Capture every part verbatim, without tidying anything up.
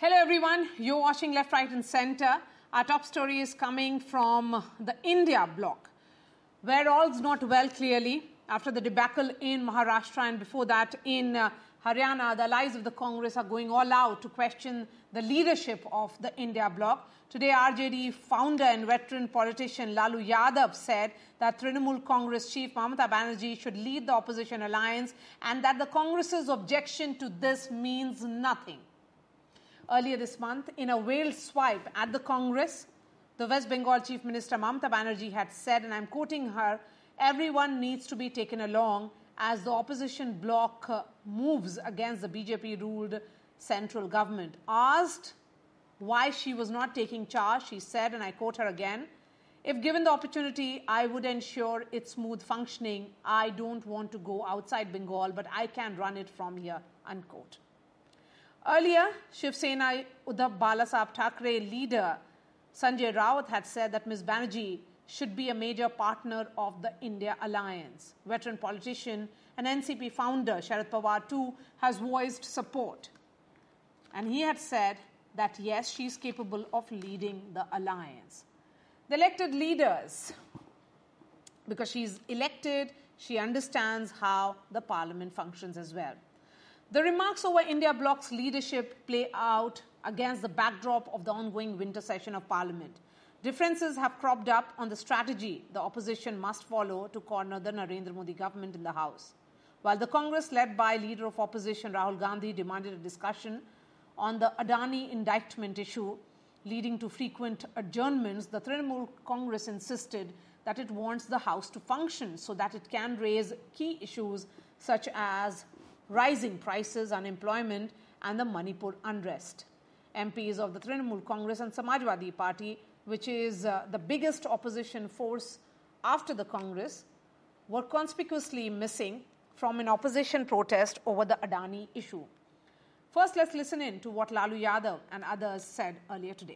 Hello everyone, you're watching Left, Right and Centre. Our top story is coming from the India bloc, where all's not well clearly after the debacle in Maharashtra and before that in uh, Haryana. The allies of the Congress are going all out to question the leadership of the India bloc. Today, R J D founder and veteran politician Lalu Yadav said that Trinamool Congress chief Mamata Banerjee should lead the opposition alliance and that the Congress's objection to this means nothing. Earlier this month, in a veiled swipe at the Congress, the West Bengal Chief Minister Mamata Banerjee had said, and I'm quoting her, everyone needs to be taken along as the opposition bloc uh, moves against the B J P-ruled central government. Asked why she was not taking charge, she said, and I quote her again, if given the opportunity, I would ensure its smooth functioning. I don't want to go outside Bengal, but I can run it from here, unquote. Earlier, Shiv Sena Uddhav Balasaheb Thackeray leader Sanjay Rawat had said that Miz Banerjee should be a major partner of the India alliance. Veteran politician and N C P founder Sharad Pawar too has voiced support. And he had said that yes, she is capable of leading the alliance. The elected leaders, because she is elected, she understands how the parliament functions as well. The remarks over India bloc's leadership play out against the backdrop of the ongoing winter session of Parliament. Differences have cropped up on the strategy the opposition must follow to corner the Narendra Modi government in the House. While the Congress, led by leader of opposition Rahul Gandhi, demanded a discussion on the Adani indictment issue, leading to frequent adjournments, the Trinamool Congress insisted that it wants the House to function so that it can raise key issues such as rising prices, unemployment, and the Manipur unrest. M Ps of the Trinamool Congress and Samajwadi Party, which is uh, the biggest opposition force after the Congress, were conspicuously missing from an opposition protest over the Adani issue. First, let's listen in to what Lalu Yadav and others said earlier today.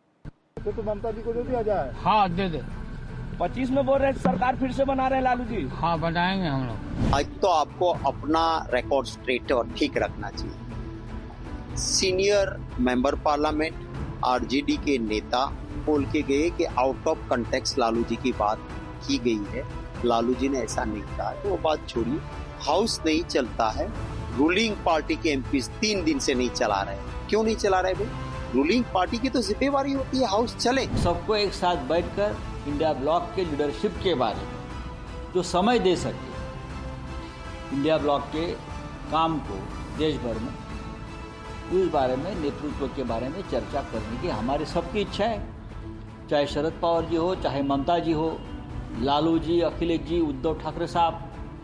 हाँ दे दे पच्चीस में बोल रहे हैं सरकार फिर से बना रहे हैं लालू जी। हाँ बनाएंगे हम लोग। आज तो आपको अपना रिकॉर्ड स्ट्रेट और ठीक रखना चाहिए। सीनियर मेंबर पार्लियामेंट आरजेडी के नेता बोल के गए कि out of context Lalu ji की बात की गई है। लालू जी ने ऐसा नहीं कहा, तो वो बात छोड़िए। हाउस नहीं चलता है, रूलिंग पार्टी के एमपी तीन दिन से नहीं चला रहे। क्यों नहीं चला रहे भाई? रूलिंग पार्टी की तो जिम्मेवारी होती है हाउस चले। सबको एक साथ बैठकर इंडिया ब्लॉक के लीडरशिप के बारे में जो समय दे सके, इंडिया ब्लॉक के काम को देश भर में, उस बारे में, नेतृत्व के बारे में चर्चा करने की हमारी सबकी इच्छा है। चाहे शरद पवार जी हो, चाहे ममता जी हो, लालू जी, अखिलेश जी, उद्धव ठाकरे साहब,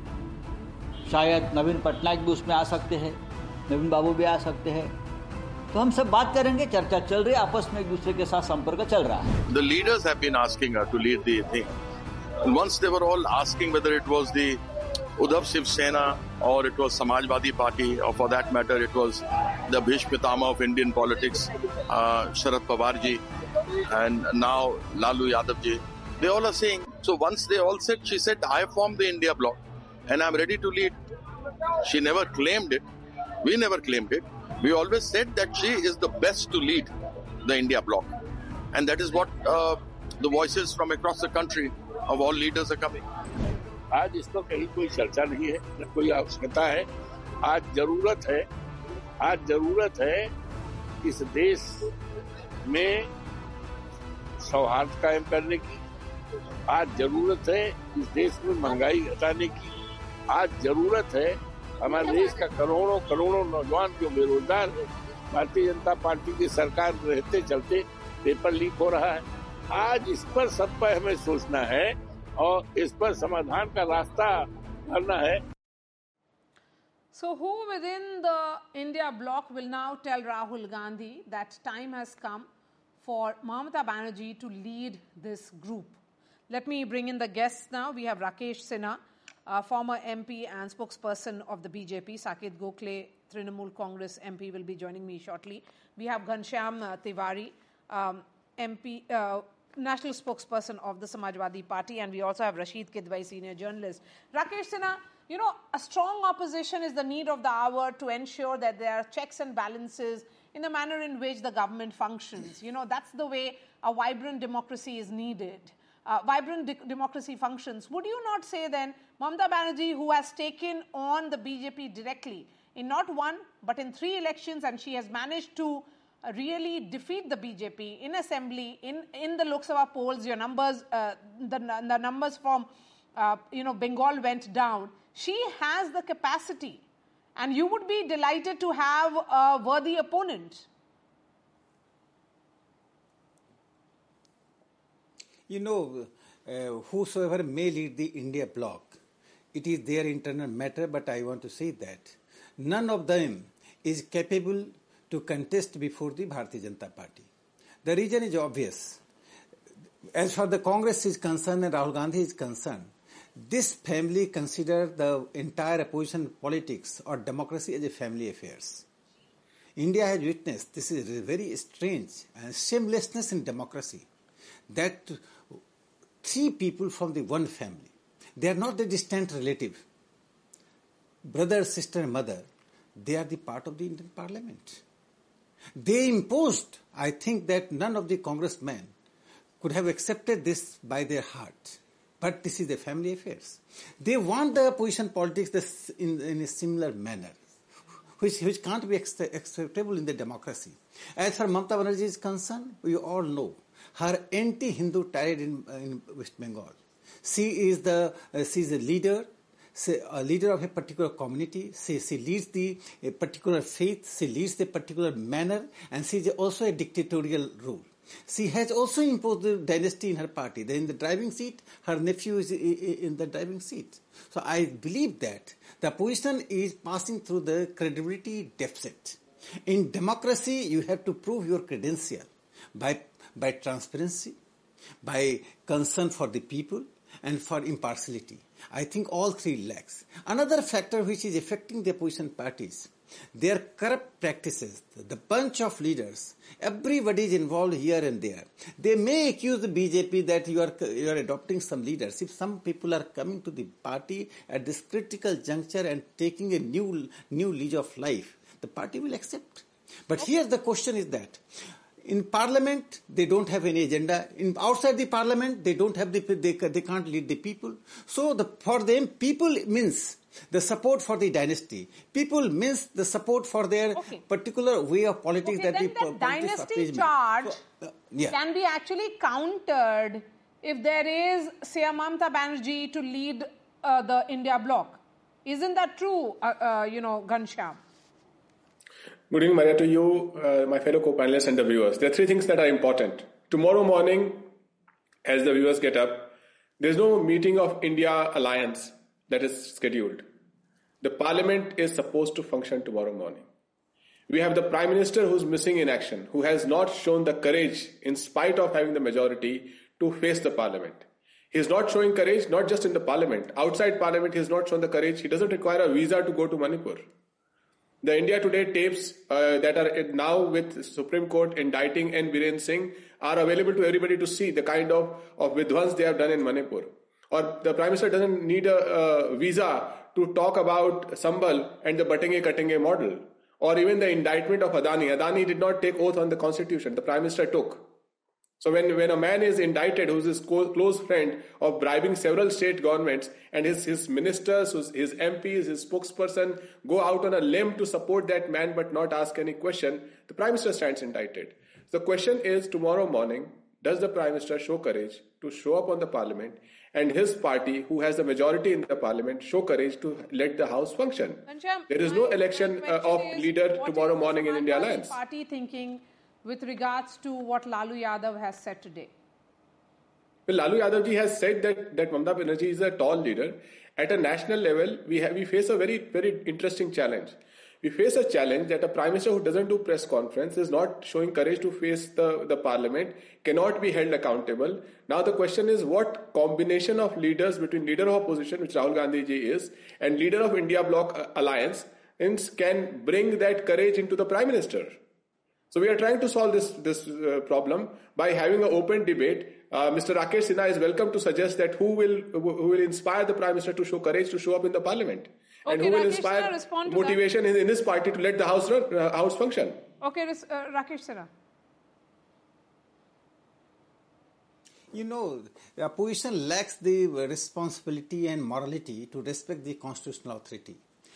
शायद नवीन पटनायक भी उसमें आ सकते हैं, नवीन बाबू भी आ सकते हैं। तो हम सब बात करेंगे, चर्चा चल रही है, आपस में एक दूसरे के साथ संपर्क चल रहा है। The leaders have been asking her to lead the thing. And once they were all asking whether it was the Uddhav Shiv Sena or it was Samajwadi Party, or for that matter it was the Bhishma Pitama of Indian politics, uh, Sharad Pawar ji, and now Lalu Yadav ji. They all are saying, so once they all said, she said, I formed the India bloc and I'm ready to lead. She never claimed it. We never claimed it. We always said that she is the best to lead the India bloc. And that is what uh, the voices from across the country of all leaders are coming. आज इस पर कहीं कोई चर्चा नहीं है, न कोई आवश्यकता है। आज जरूरत है, आज जरूरत है इस देश में सौहार्द कायम करने की। आज जरूरत है इस देश में महंगाई घटाने की। आज जरूरत है हमारे देश का करोड़ों करोड़ों नौजवान जो बेरोजगार है, भारतीय जनता पार्टी की सरकार रहते चलते पेपर लीक हो रहा है। आज इस पर सब पर हमें सोचना है और इस पर समाधान का रास्ता करना है। So who within the India bloc will now tell Rahul Gandhi that time has come for Mamata Banerjee to lead this group? Let me bring in the guests now. We have Rakesh Sinha, uh, former M P and spokesperson of the B J P. Saket Gokhale, Trinamool Congress M P, will be joining me shortly. We have Ghanshyam uh, Tiwari, um, M P, uh, national spokesperson of the Samajwadi Party, and we also have Rashid Kidwai, senior journalist. Rakesh Sinha, you know, a strong opposition is the need of the hour to ensure that there are checks and balances in the manner in which the government functions. You know, that's the way a vibrant democracy is needed. Uh, vibrant de- democracy functions. Would you not say then, Mamata Banerjee, who has taken on the B J P directly in not one, but in three elections, and she has managed to uh, really defeat the B J P in assembly, in, in the Lok Sabha polls, your numbers, uh, the, the numbers from, uh, you know, Bengal went down. She has the capacity, and you would be delighted to have a worthy opponent. You know, uh, whosoever may lead the India bloc, it is their internal matter, but I want to say that none of them is capable to contest before the Bharatiya Janata Party. The reason is obvious. As far as the Congress is concerned and Rahul Gandhi is concerned, this family consider the entire opposition politics or democracy as a family affairs. India has witnessed, this is very strange and shamelessness in democracy, that three people from the one family, they are not the distant relative, brother, sister, mother, they are the part of the Indian Parliament. They imposed, I think that none of the congressmen could have accepted this by their heart. But this is the family affairs. They want the opposition politics in, in a similar manner, which, which can't be acceptable in the democracy. As far as Mamata Banerjee is concerned, we all know her anti-Hindu tirade in, in West Bengal. She is the uh, she is a leader, she, a leader of a particular community. She, she leads the a particular faith. She leads the particular manner, and she is also a dictatorial rule. She has also imposed the dynasty in her party. In the driving seat, her nephew is in the driving seat. So I believe that the opposition is passing through the credibility deficit. In democracy, you have to prove your credential by by transparency, by concern for the people, and for impartiality. I think all three lacks. Another factor which is affecting the opposition parties, their corrupt practices, the bunch of leaders, everybody is involved here and there. They may accuse the B J P that you are, you are adopting some leaders. If some people are coming to the party at this critical juncture and taking a new, new lease of life, the party will accept. But okay. Here the question is that in Parliament, they don't have any agenda. In outside the Parliament, they don't have the they, they can't lead the people. So the, for them, people means the support for the dynasty. People means the support for their okay. particular way of politics okay, that then the the dynasty charge so, uh, yeah. can be actually countered if there is, say, a Mamata Banerjee to lead uh, the India bloc. Isn't that true, uh, uh, you know, Ghanshyam? Good evening, Maria, to you, uh, my fellow co-panelists and the viewers. There are three things that are important. Tomorrow morning, as the viewers get up, there's no meeting of India Alliance that is scheduled. The Parliament is supposed to function tomorrow morning. We have the Prime Minister who's missing in action, who has not shown the courage, in spite of having the majority, to face the Parliament. He's not showing courage, not just in the Parliament. Outside Parliament, he's not shown the courage. He doesn't require a visa to go to Manipur. The India Today tapes uh, that are now with Supreme Court indicting N. Biren Singh are available to everybody to see the kind of, of vidwans they have done in Manipur. Or the Prime Minister doesn't need a, a visa to talk about Sambal and the Batenge Katenge model. Or even the indictment of Adani. Adani did not take oath on the Constitution. The Prime Minister took. So when, when a man is indicted who's his close friend of bribing several state governments and his, his ministers, his, his M Ps, his spokesperson go out on a limb to support that man but not ask any question, the Prime Minister stands indicted. The question is, tomorrow morning, does the Prime Minister show courage to show up on the Parliament and his party, who has the majority in the Parliament, show courage to let the House function? Ghanshyam, there is no election uh, of is, leader tomorrow morning in India Alliance. Party thinking with regards to what Lalu Yadav has said today? Well, Lalu Yadav ji has said that, that Mamata Banerjee is a tall leader. At a national level, we have, we face a very, very interesting challenge. We face a challenge that a Prime Minister who doesn't do press conference, is not showing courage to face the, the Parliament, cannot be held accountable. Now the question is, what combination of leaders between leader of opposition, which Rahul Gandhi ji is, and leader of India Bloc Alliance can bring that courage into the Prime Minister? So we are trying to solve this, this uh, problem by having an open debate. Uh, Mister Rakesh Sinha is welcome to suggest that who will who will inspire the Prime Minister to show courage to show up in the Parliament, okay, and who will Rakesh inspire Sinha, motivation in, in his party to let the House run, uh, House function. Okay, uh, Rakesh Sara. You know, the opposition lacks the responsibility and morality to respect the constitutional authority.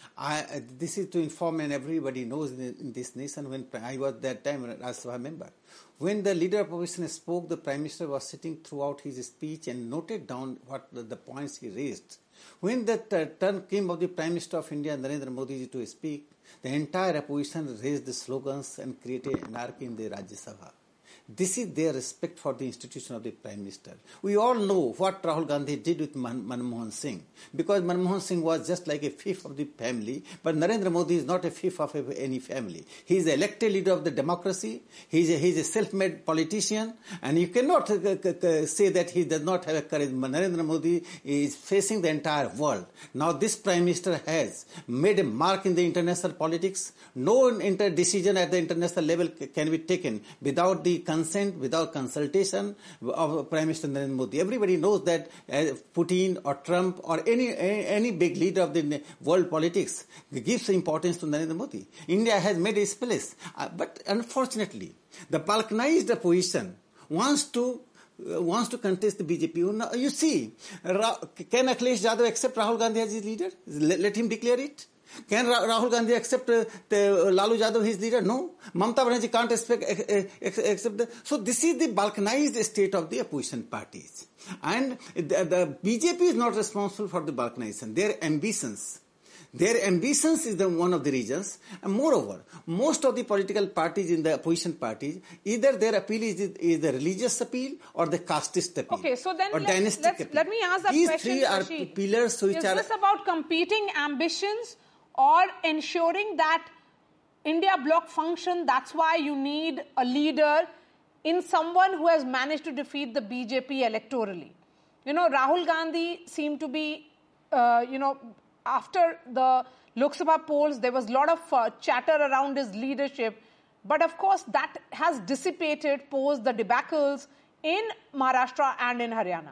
I, this is to inform, and everybody knows in, in this nation, when I was that time a Rajya Sabha member, when the leader of opposition spoke, the Prime Minister was sitting throughout his speech and noted down what the, the points he raised. When the uh, turn came of the Prime Minister of India, Narendra Modi, to speak, the entire opposition raised the slogans and created anarchy in the Rajya Sabha. This is their respect for the institution of the Prime Minister. We all know what Rahul Gandhi did with Man- Manmohan Singh, because Manmohan Singh was just like a fifth of the family, but Narendra Modi is not a fifth of a, any family. He is the elected leader of the democracy. He is a, he is a self-made politician, and you cannot uh, uh, say that he does not have a courage. Narendra Modi is facing the entire world. Now this Prime Minister has made a mark in the international politics. No inter- decision at the international level can be taken without the consent, without consultation of Prime Minister Narendra Modi. Everybody knows that uh, Putin or Trump or any any big leader of the world politics gives importance to Narendra Modi. India has made its place, uh, but unfortunately, the balkanized opposition wants to uh, wants to contest the B J P. You see, Ra- can Akhilesh Yadav accept Rahul Gandhi as his leader? Let, let him declare it. Can Ra- Rahul Gandhi accept uh, the, uh, Lalu Yadav his leader? No. Mamata Banerjee can't expect, uh, accept the... So this is the balkanized state of the opposition parties. And the, the B J P is not responsible for the balkanization. Their ambitions. Their ambitions is the one of the reasons. And moreover, most of the political parties in the opposition parties, either their appeal is, is the religious appeal or the casteist appeal. Okay, so then or let's, dynastic let's, appeal. let me ask that These question, three are Shashi. pillars which is are... Is this about competing ambitions or ensuring that India bloc function? That's why you need a leader in someone who has managed to defeat the B J P electorally. You know, Rahul Gandhi seemed to be, uh, you know, after the Lok Sabha polls, there was a lot of uh, chatter around his leadership. But of course, that has dissipated post the debacles in Maharashtra and in Haryana.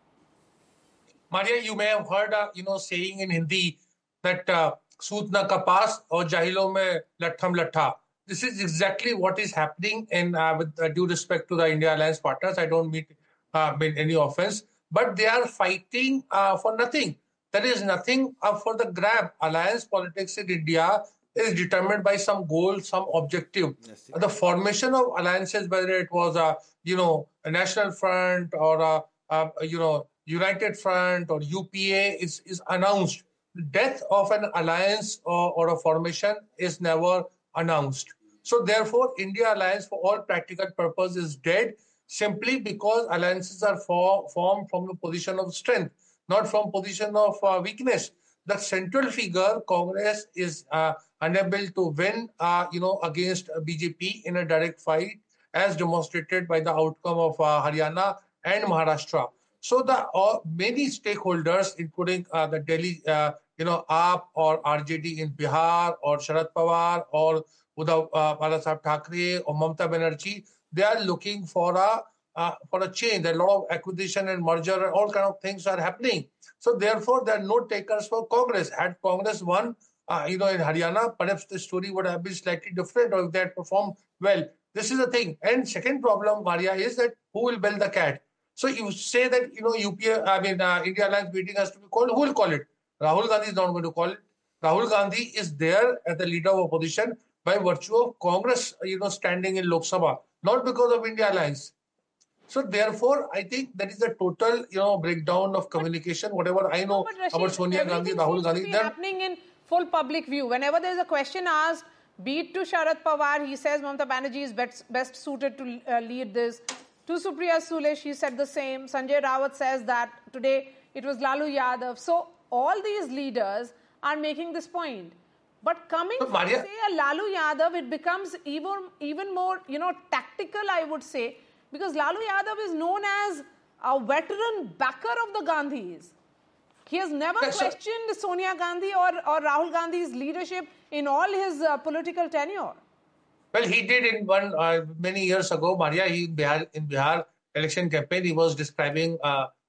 Maria, you may have heard, uh, you know, saying in Hindi that uh, Soot na kapas aur jahilon mein lattham lattha. This is exactly what is happening, and uh, with uh, due respect to the India Alliance partners, I don't mean, uh, mean any offense, but they are fighting uh, for nothing. There is nothing up for the grab. Alliance politics in India is determined by some goal, some objective. Yes, yes. The formation of alliances, whether it was a, you know, a National Front or a, a you know, United Front or U P A is, is announced. The death of an alliance or, or a formation is never announced. So therefore, India Alliance for all practical purposes is dead simply because alliances are for, formed from the position of strength, not from position of uh, weakness. The central figure, Congress, is uh, unable to win, uh, you know, against B J P in a direct fight, as demonstrated by the outcome of uh, Haryana and Maharashtra. So the uh, many stakeholders, including uh, the Delhi, uh, you know, A P or R J D in Bihar, or Sharad Pawar, or Uddhav uh, Balasaheb Thackeray, or Mamata Banerjee, they are looking for a uh, for a change. There are a lot of acquisition and merger and all kind of things are happening. So therefore, there are no takers for Congress. Had Congress won, uh, you know, in Haryana, perhaps the story would have been slightly different, or if they had performed well. This is the thing. And second problem, Maria, is that who will bell the cat? So you say that, you know, U P A, I mean, uh, India Alliance meeting has to be called. Who will call it? Rahul Gandhi is not going to call it. Rahul Gandhi is there as the leader of opposition by virtue of Congress, you know, standing in Lok Sabha, not because of India Alliance. So therefore, I think that is a total, you know, breakdown of communication. Whatever I know no, about Sonia Gandhi, Rahul Gandhi, be happening in full public view. Whenever there is a question asked, be it to Sharad Pawar, he says Mamata Banerjee is best, best suited to uh, lead this. To Supriya Sule, she said the same. Sanjay Rawat says that today it was Lalu Yadav. So all these leaders are making this point. But coming so, from, say, a Lalu Yadav, it becomes even, even more, you know, tactical, I would say, because Lalu Yadav is known as a veteran backer of the Gandhis. He has never yes, questioned sir. Sonia Gandhi or, or Rahul Gandhi's leadership in all his uh, political tenure. Well, he did in one uh, many years ago, Maria. He in Bihar, in Bihar election campaign, he was describing uh,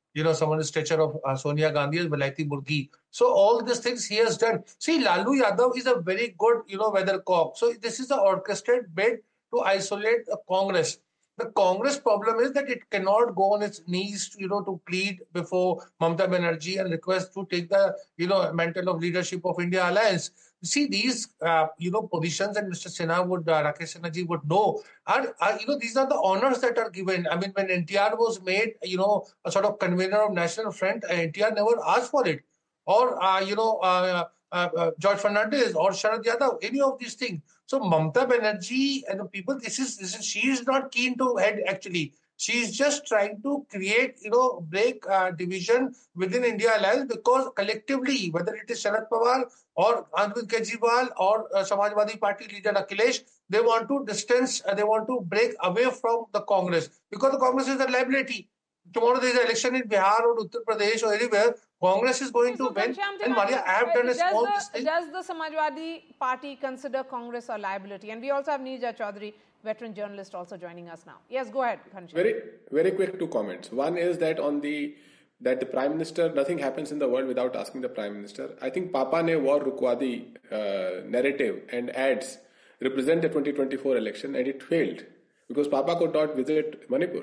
you know, someone in stature of uh, Sonia Gandhi as Valaiti Murgi. So all these things he has done. See, Lalu Yadav is a very good, you know, weathercock. So this is the orchestrated bid to isolate the Congress. The Congress problem is that it cannot go on its knees, you know, to plead before Mamata Banerjee and request to take the, you know, mantle of leadership of India Alliance. See, these, uh, you know, positions, and Mister Sinha would, uh, Rakesh Sinha ji would know, are, are, you know, these are the honors that are given. I mean, when N T R was made, you know, a sort of convener of National Front, N T R never asked for it. Or, uh, you know, uh, uh, uh, George Fernandez or Sharad Yadav, any of these things. So Mamata Banerjee and the people, this is, this is, she is not keen to head actually. She is just trying to create, you know, break uh, division within India Alliance, because collectively, whether it is Sharad Pawar or Arvind Kejriwal or uh, Samajwadi Party leader Akhilesh, they want to distance, uh, they want to break away from the Congress, because the Congress is a liability. Tomorrow there is an election in Bihar or Uttar Pradesh or anywhere, Congress is going so to win. And Maria, I have done a small the, mistake. Does the Samajwadi Party consider Congress a liability? And we also have Neerja Chaudhary, veteran journalist, also joining us now. Yes, go ahead, Ghanshyam. Very, very quick two comments. One is that on the that the Prime Minister, nothing happens in the world without asking the Prime Minister. I think Papa ne war rukwadi uh, narrative and ads represent the twenty twenty-four election, and it failed because Papa could not visit Manipur.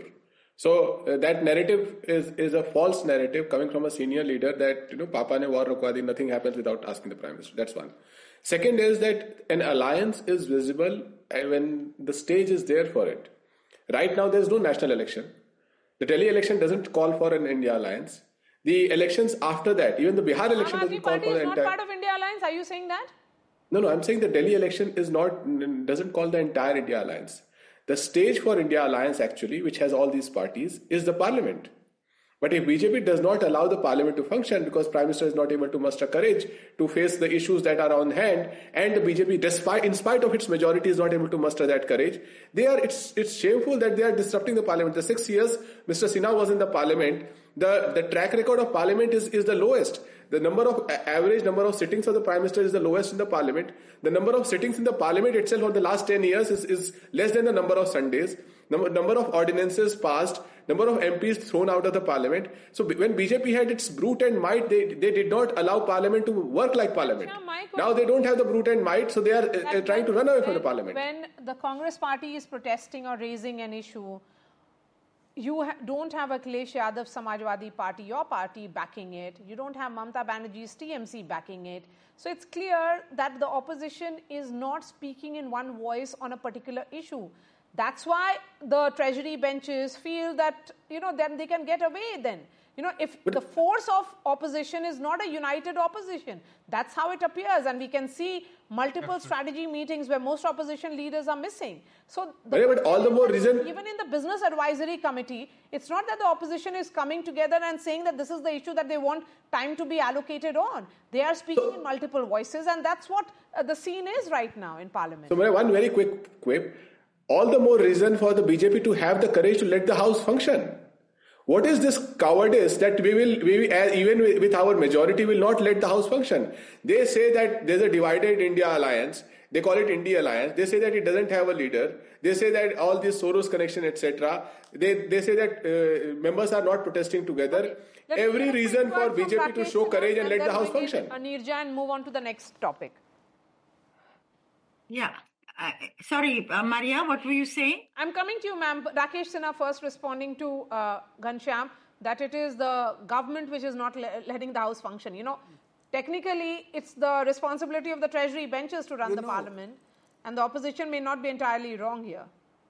So uh, that narrative is, is a false narrative coming from a senior leader that, you know, Papa ne war rukwadi, nothing happens without asking the Prime Minister. That's one. Second is that an alliance is visible when the stage is there for it. Right now, there is no national election. The Delhi election doesn't call for an India alliance. The elections after that, even the Bihar election doesn't call for the entire... Aam Aadmi Party is not part of India alliance. Are you saying that? No, no. I'm saying the Delhi election is not doesn't call the entire India alliance. The stage for India alliance, actually, which has all these parties, is the parliament. But if B J P does not allow the parliament to function because Prime Minister is not able to muster courage to face the issues that are on hand, and the B J P, despite in spite of its majority, is not able to muster that courage, they are it's it's shameful that they are disrupting the parliament. The six years Mister Sinha was in the parliament, the, the track record of parliament is, is the lowest. The number of average number of sittings of the Prime Minister is the lowest in the parliament. The number of sittings in the parliament itself for the last ten years is, is less than the number of Sundays. Number, number of ordinances passed, number of M Ps thrown out of the parliament. So when B J P had its brute and might, they, they did not allow parliament to work like parliament. Now they don't have the brute and might, so they are uh, trying to run away when, from the parliament. When the Congress party is protesting or raising an issue, you ha don't have Akhilesh Yadav Samajwadi Party, your party, backing it. You don't have Mamata Banerjee's T M C backing it. So it's clear that the opposition is not speaking in one voice on a particular issue. That's why the treasury benches feel that, you know, then they can get away then. You know, if but the force of opposition is not a united opposition, that's how it appears. And we can see multiple strategy meetings where most opposition leaders are missing. So, the but all the more reason... Even in the Business Advisory Committee, it's not that the opposition is coming together and saying that this is the issue that they want time to be allocated on. They are speaking so, in multiple voices, and that's what uh, the scene is right now in Parliament. So, one very quick quip. All the more reason for the B J P to have the courage to let the House function. What is this cowardice that we will, we will even with our majority, will not let the House function? They say that there's a divided India alliance. They call it India alliance. They say that it doesn't have a leader. They say that all this Soros connection, et cetera. They they say that uh, members are not protesting together. Let Every reason for B J P to show courage and let the House function. Neerja, and move on to the next topic. Yeah. Uh, sorry, uh, Maria, what were you saying? I'm coming to you, ma'am. Rakesh Sinha first responding to uh, Ghanshyam that it is the government which is not le letting the House function. You know, technically, it's the responsibility of the Treasury benches to run you the know, Parliament, and the opposition may not be entirely wrong here.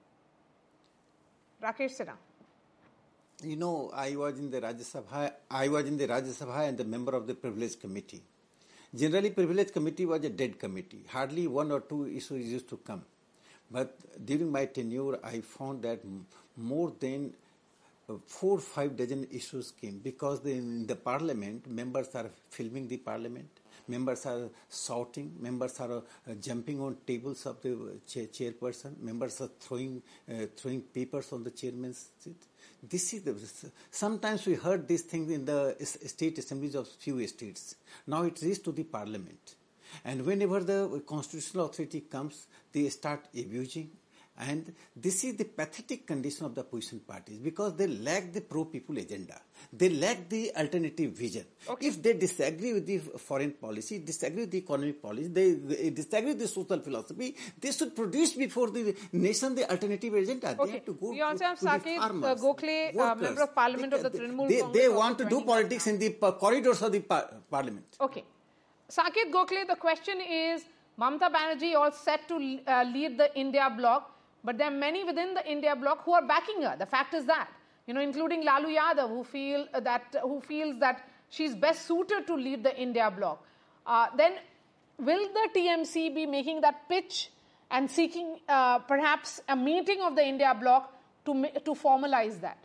Rakesh Sinha. You know, I was in the Rajya Sabha, I was in the Rajya Sabha and the member of the Privilege Committee. Generally, Privilege Committee was a dead committee. Hardly one or two issues used to come. But during my tenure, I found that more than four or five dozen issues came because the, in the Parliament, members are filming the Parliament, members are shouting, members are uh, jumping on tables of the chair, chairperson, members are throwing uh, throwing papers on the chairman's seat. This is the, sometimes we heard these things in the state assemblies of few states. Now it reaches to the Parliament. And whenever the constitutional authority comes, they start abusing And this is the pathetic condition of the opposition parties because they lack the pro-people agenda. They lack the alternative vision. Okay. If they disagree with the foreign policy, disagree with the economic policy, they, they disagree with the social philosophy, they should produce before the nation the alternative agenda. Okay. They have to go we also to, have to Saket the farmers, uh, Gokhale, uh, member of parliament they, of the Trinamool they, Congress. They want to do politics now. in the corridors of the par parliament. Okay. Saket Gokhale, the question is, Mamata Banerjee all set to uh, lead the India bloc, but there are many within the India bloc who are backing her. The fact is that, you know, including Lalu Yadav, who feel that who feels that she's best suited to lead the India bloc. Uh, then, will the T M C be making that pitch and seeking uh, perhaps a meeting of the India bloc to to formalize that?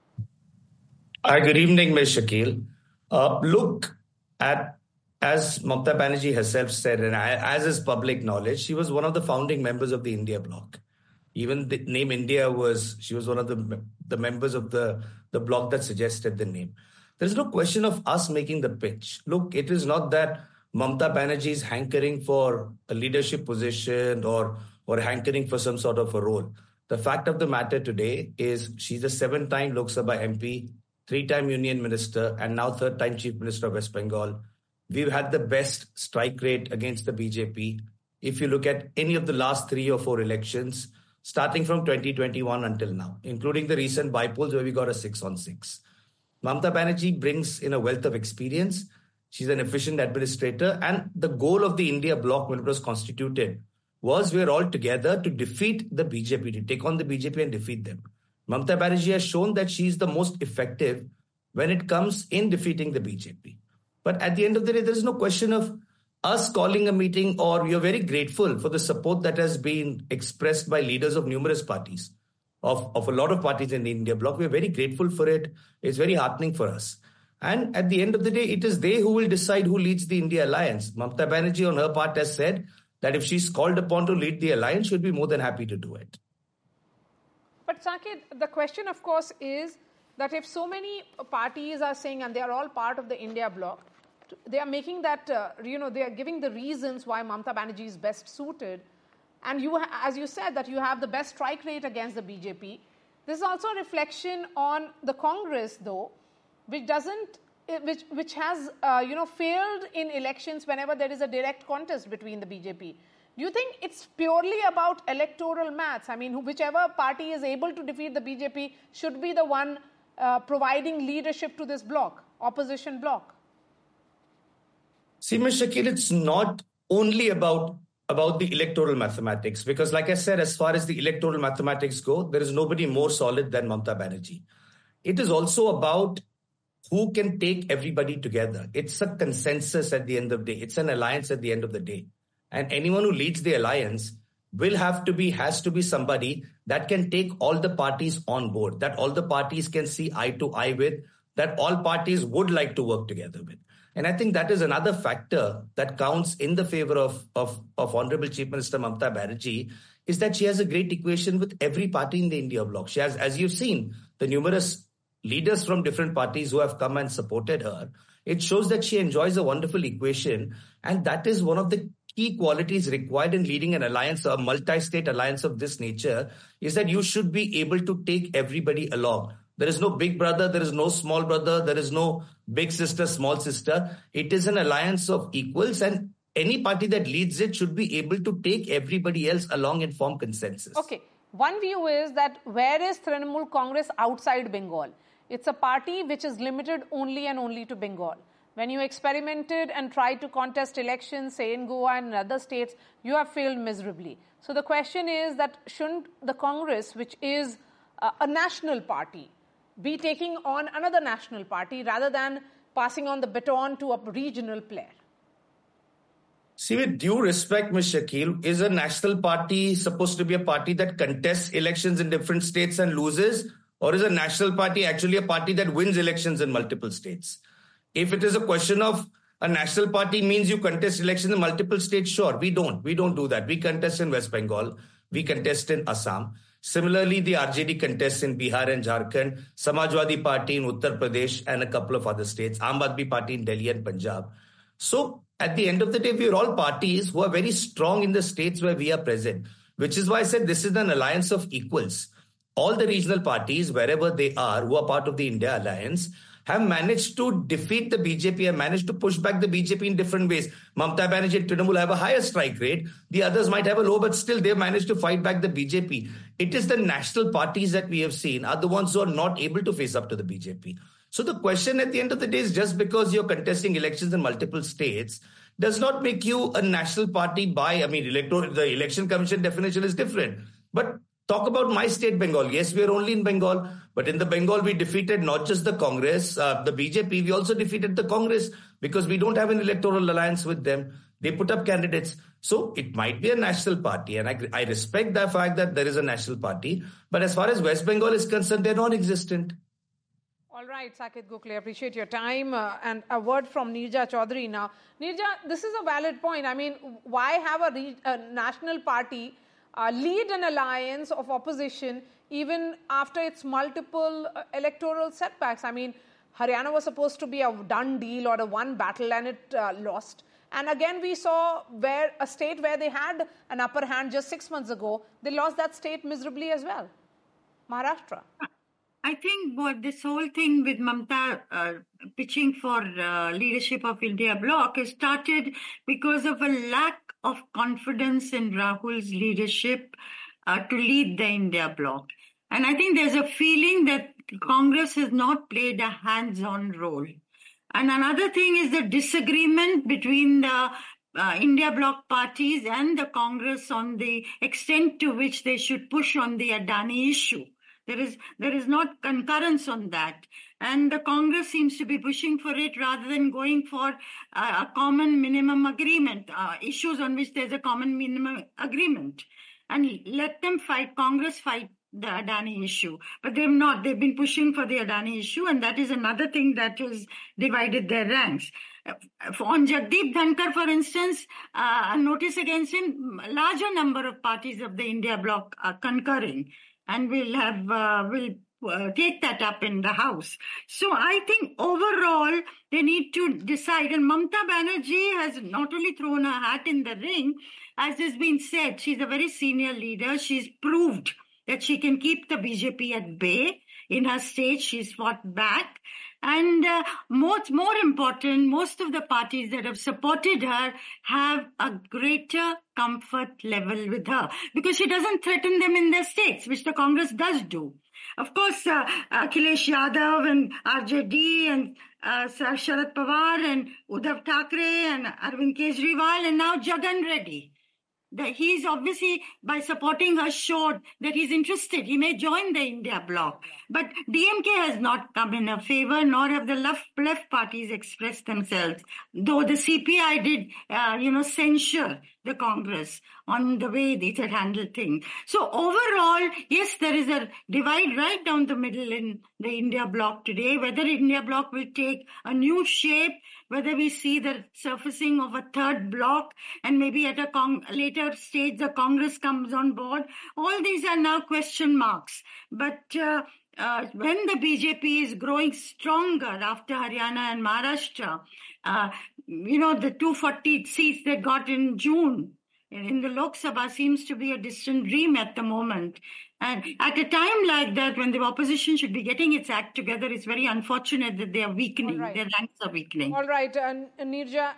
Hi, good evening, Miz Shakil. Uh, look at. As Mamata Banerjee herself said, and as is public knowledge, she was one of the founding members of the India bloc. Even the name India was, she was one of the, the members of the, the bloc that suggested the name. There's no question of us making the pitch. Look, it is not that Mamata Banerjee is hankering for a leadership position or, or hankering for some sort of a role. The fact of the matter today is she's a seven-time Lok Sabha M P, three-time Union Minister, and now third-time Chief Minister of West Bengal. We've had the best strike rate against the B J P. If you look at any of the last three or four elections, starting from twenty twenty-one until now, including the recent by-polls where we got a six on six. Mamata Banerjee brings in a wealth of experience. She's an efficient administrator. And the goal of the India bloc when it was constituted was we're all together to defeat the B J P, to take on the B J P and defeat them. Mamata Banerjee has shown that she's the most effective when it comes in defeating the B J P. But at the end of the day, there is no question of us calling a meeting, or we are very grateful for the support that has been expressed by leaders of numerous parties, of, of a lot of parties in the India bloc. We are very grateful for it. It's very heartening for us. And at the end of the day, it is they who will decide who leads the India alliance. Mamata Banerjee on her part has said that if she's called upon to lead the alliance, she would be more than happy to do it. But Saket, the question of course is that if so many parties are saying, and they are all part of the India bloc, they are making that, uh, you know, they are giving the reasons why Mamata Banerjee is best suited. And you, as you said, that you have the best strike rate against the B J P. This is also a reflection on the Congress, though, which doesn't, which, which has, uh, you know, failed in elections whenever there is a direct contest between the B J P. Do you think it's purely about electoral maths? I mean, whichever party is able to defeat the B J P should be the one uh, providing leadership to this bloc, opposition bloc? See, Miz Shakil, it's not only about, about the electoral mathematics, because like I said, as far as the electoral mathematics go, there is nobody more solid than Mamata Banerjee. It is also about who can take everybody together. It's a consensus at the end of the day. It's an alliance at the end of the day. And anyone who leads the alliance will have to be, has to be somebody that can take all the parties on board, that all the parties can see eye to eye with, that all parties would like to work together with. And I think that is another factor that counts in the favor of, of, of Honorable Chief Minister Mamata Banerjee, is that she has a great equation with every party in the India bloc. She has, as you've seen, the numerous leaders from different parties who have come and supported her. It shows that she enjoys a wonderful equation. And that is one of the key qualities required in leading an alliance, a multi-state alliance of this nature, is that you should be able to take everybody along. There is no big brother, there is no small brother, there is no big sister, small sister. It is an alliance of equals, and any party that leads it should be able to take everybody else along and form consensus. Okay. One view is that where is Trinamool Congress outside Bengal? It's a party which is limited only and only to Bengal. When you experimented and tried to contest elections, say in Goa and in other states, you have failed miserably. So the question is that shouldn't the Congress, which is uh, a national party, be taking on another national party rather than passing on the baton to a regional player? See, with due respect, Miz Shakil, is a national party supposed to be a party that contests elections in different states and loses? Or is a national party actually a party that wins elections in multiple states? If it is a question of a national party means you contest elections in multiple states, sure, we don't. We don't do that. We contest in West Bengal. We contest in Assam. Similarly, the R J D contests in Bihar and Jharkhand, Samajwadi Party in Uttar Pradesh and a couple of other states, Aam Aadmi Party in Delhi and Punjab. So at the end of the day, we are all parties who are very strong in the states where we are present. which is why I said this is an alliance of equals. All the regional parties, wherever they are, who are part of the India alliance, have managed to defeat the B J P, have managed to push back the B J P in different ways. Mamata Banerjee and Trinamool have a higher strike rate. The others might have a low, but still they've managed to fight back the B J P. It is the national parties that we have seen are the ones who are not able to face up to the B J P. So the question at the end of the day is, just because you're contesting elections in multiple states does not make you a national party by, I mean, electoral, the election commission definition is different. But talk about my state, Bengal. Yes, we are only in Bengal, but in the Bengal, we defeated not just the Congress, uh, the B J P, we also defeated the Congress because we don't have an electoral alliance with them. They put up candidates. So it might be a national party, and I, I respect the fact that there is a national party. But as far as West Bengal is concerned, they're non-existent. All right, Saket Gokhale, appreciate your time. Uh, and a word from Neerja Chaudhary now. Neerja, this is a valid point. I mean, why have a, re- a national party uh, lead an alliance of opposition even after its multiple uh, electoral setbacks? I mean, Haryana was supposed to be a done deal or a one battle, and it uh, lost. And again, we saw where a state where they had an upper hand just six months ago, they lost that state miserably as well. Maharashtra. I think what this whole thing with Mamata uh, pitching for uh, leadership of India bloc has started because of a lack of confidence in Rahul's leadership uh, to lead the India bloc. And I think there's a feeling that Congress has not played a hands-on role. And another thing is the disagreement between the uh, India bloc parties and the Congress on the extent to which they should push on the Adani issue. There is there is not concurrence on that. And the Congress seems to be pushing for it rather than going for uh, a common minimum agreement, uh, issues on which there's a common minimum agreement. And let them fight, Congress fight the Adani issue. But they've not. They've been pushing for the Adani issue, and that is another thing that has divided their ranks. Uh, on Jagdeep Dhankar, for instance, uh, a notice against him, a larger number of parties of the India bloc are concurring. And we'll have, uh, we'll uh, take that up in the House. So I think overall, they need to decide. And Mamata Banerjee has not only thrown her hat in the ring, as has been said, she's a very senior leader. She's proved that she can keep the B J P at bay. In her state, she's fought back. And uh, most, more important, most of the parties that have supported her have a greater comfort level with her because she doesn't threaten them in their states, which the Congress does do. Of course, uh, Akhilesh Yadav and R J D and uh, Sharad Pawar and Uddhav Thackeray and Arvind Kejriwal and now Jagan Reddy. That he's obviously, by supporting her, showed that he's interested. He may join the India bloc. But D M K has not come in her favor, nor have the left, left parties expressed themselves. Though the C P I did, uh, you know, censure the Congress on the way it had handled things. So overall, yes, there is a divide right down the middle in the India bloc today. Whether India bloc will take a new shape, whether we see the surfacing of a third bloc, and maybe at a con- later stage the Congress comes on board. All these are now question marks. But uh, uh, when the B J P is growing stronger after Haryana and Maharashtra, uh, you know, the two hundred forty seats they got in June in the Lok Sabha seems to be a distant dream at the moment. And at a time like that, when the opposition should be getting its act together, it's very unfortunate that they are weakening. Right. Their ranks are weakening. All right, uh, Neerja.